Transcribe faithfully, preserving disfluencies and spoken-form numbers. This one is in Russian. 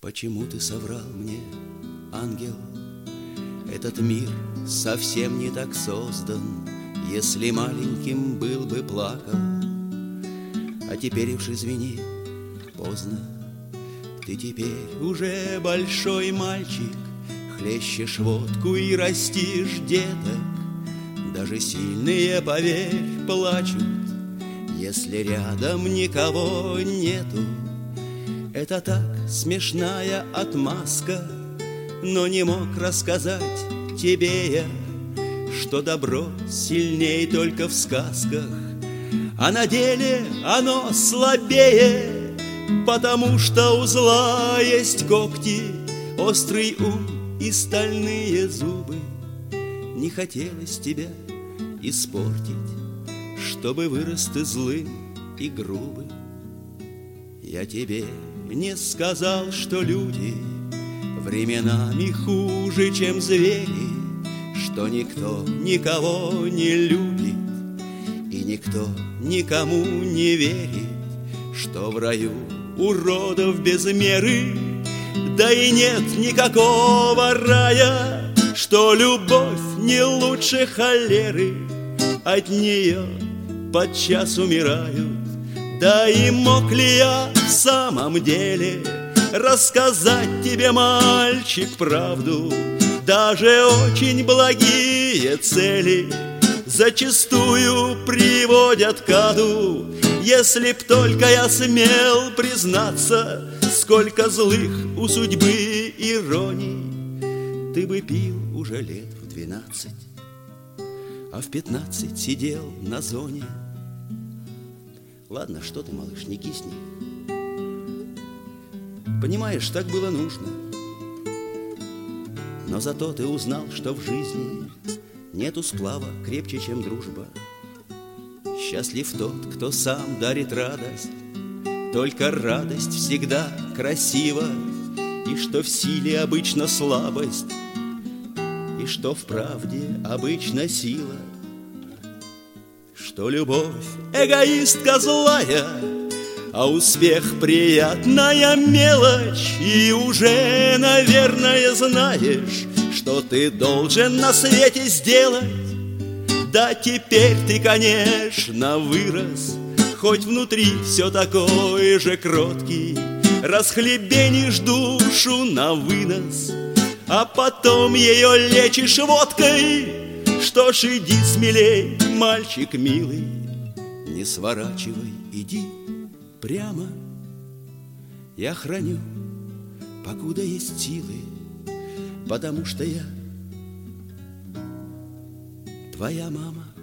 Почему ты соврал мне, ангел? Этот мир совсем не так создан. Если маленьким был бы, плакал. А теперь уж извини, поздно. Ты теперь уже большой мальчик, хлещешь водку и растишь деток. Даже сильные, поверь, плачут, если рядом никого нету. Это так смешная отмазка, но не мог рассказать тебе я, что добро сильней только в сказках, а на деле оно слабее, потому что у зла есть когти, острый ум и стальные зубы. Не хотелось тебя испортить, чтобы вырос ты злым и грубым. Я тебе не сказал, что люди временами хуже, чем звери, что никто никого не любит и никто никому не верит, что в раю уродов без меры, да и нет никакого рая, что любовь не лучше холеры, от нее подчас умирают. Да и мог ли я в самом деле рассказать тебе, мальчик, правду? Даже очень благие цели зачастую приводят к аду. Если б только я смел признаться, сколько злых у судьбы ироний, ты бы пил уже лет в двенадцать, а в пятнадцать сидел на зоне. Ладно, что ты, малыш, не кисни. Понимаешь, так было нужно. Но зато ты узнал, что в жизни нету сплава крепче, чем дружба. Счастлив тот, кто сам дарит радость, только радость всегда красива, и что в силе обычно слабость, и что в правде обычно сила, что любовь эгоистка злая, а успех приятная мелочь. И уже, наверное, знаешь, что ты должен на свете сделать. Да теперь ты, конечно, вырос, хоть внутри все такой же кроткий. Расхлебенишь душу на вынос, а потом ее лечишь водкой. Что ж, иди смелей, мальчик милый, не сворачивай, иди прямо. Я храню, покуда есть силы, потому что я твоя мама.